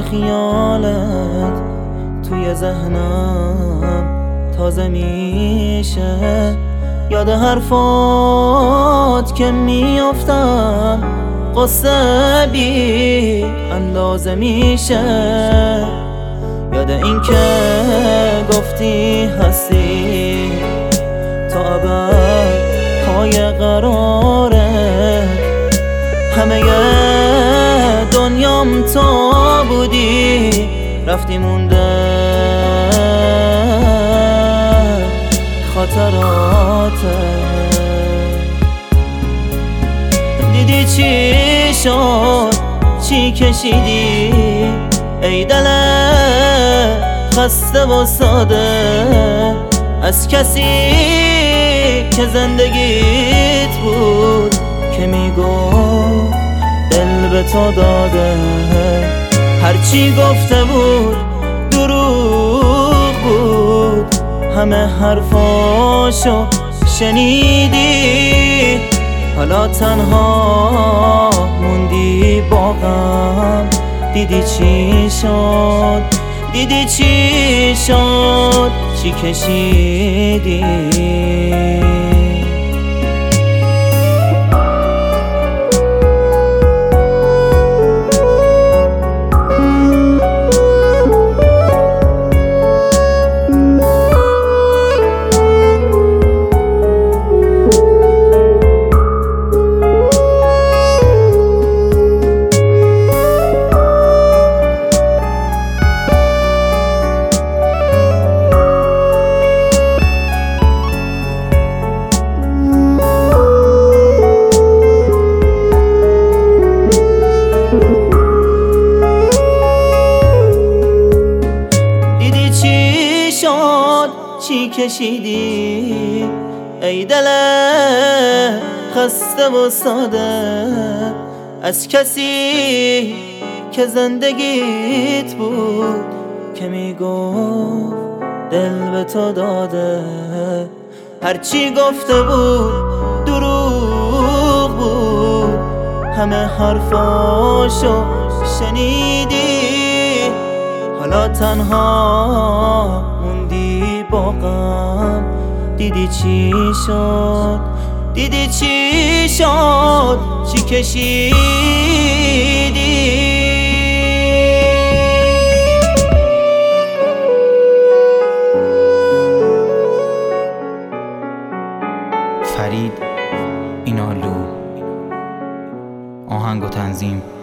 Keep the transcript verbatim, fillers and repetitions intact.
خیالت توی ذهنم تازه میشه، یاد حرفات که میافتم قصه بی اندازه میشه، یاد این که گفتی هستی تا ابد پای قراره، همه دنیام تو بودی رفتی مونده خاطراته. دیدی چی شد چی کشیدی ای دل خسته و ساده، از کسی که زندگیت بود که میگفت دل به تو داده، هرچی گفته بود دروغ بود، همه حرفاشو شنیدی، حالا تنها موندی با غم. دیدی چی شد دیدی چی شد چی کشیدی. چی کشیدی ای دل خسته و ساده، از کسی که زندگیت بود که میگفت دل به تو داده، هرچی گفته بود دروغ بود، همه حرفاشو شنیدی، حالا تنها موندی با غم. دیدی چی شد دیدی چی شد چی کشیدی. فرید اینالو، آهنگ و تنظیم